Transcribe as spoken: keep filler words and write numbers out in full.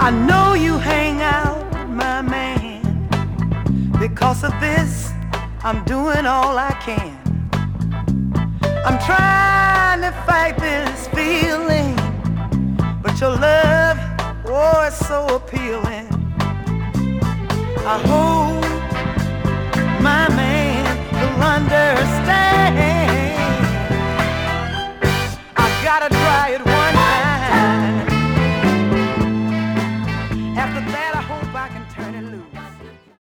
I know you hang out with my man. Because of this, I'm doing all I can. I'm trying to fight this feeling, but your love, oh, it's so appealing. I hope